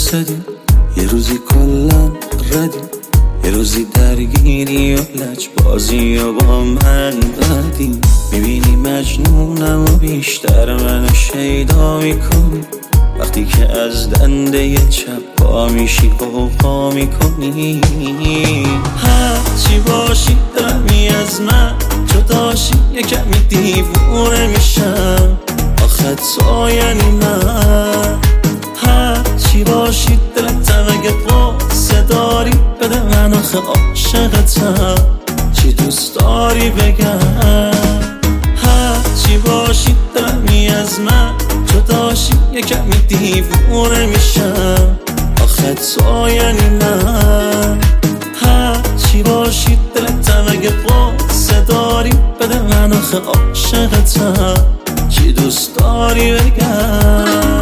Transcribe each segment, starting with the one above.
زدیم، یه روزی کلم ردیم، یه روزی درگیری و لج بازی و با من بدیم. میبینی مجنونم و بیشتر منو شیدا میکنی، وقتی که از دنده چپ پا میشی قوقا میکنی. هرچی باشی دمی از من جداشی، یه کمی دیوونه میشم، آخه تو یعنی من. هرچی باشی دلتم اگه قصه داری بده من، آخه عاشقتم، چی دوست داری بگم. هرچی باشی دمی از من جداشی، یه کمی دیوونه میشم، آخه تو یعنی من. هرچی باشی دلتم اگه قصه داری بده من، آخه عاشقتم، چی دوست داری بگم.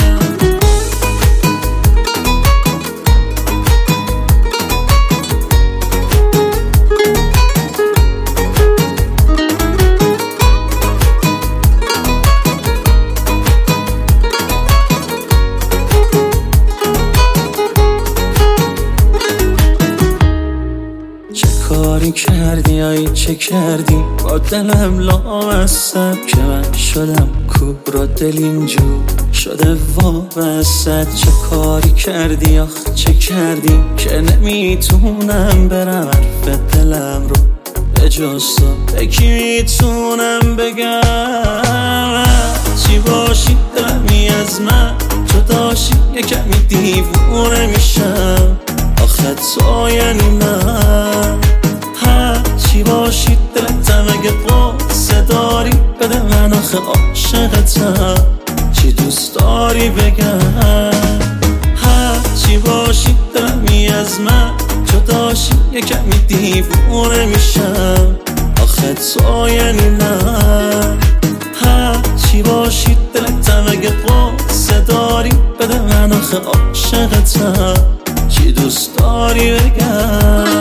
کاری کردی ای چه کردی با دلم لامصب، که من شدم کبرا دل اینجور شده وابسته. چه کاری کردی آخ چه کردی که نمیتونم برم حرف دلم رو به جز تو به کی میتونم بگم. چی باشی دمی از من جداشی، یه کمی دیوونه میشم، آخه تو یعنی من. هرچی باشی دلتم اگه قصه داری بده من، آخه عاشقتم، چی دوست داری بگم. هرچی باشی دمی از من جداشی، یه کمی دیوونه میشم، آخه تو یعنی من. هرچی باشی دلتم اگه قصه داری بده من، آخه عاشقتم، چی دوست داری بگم.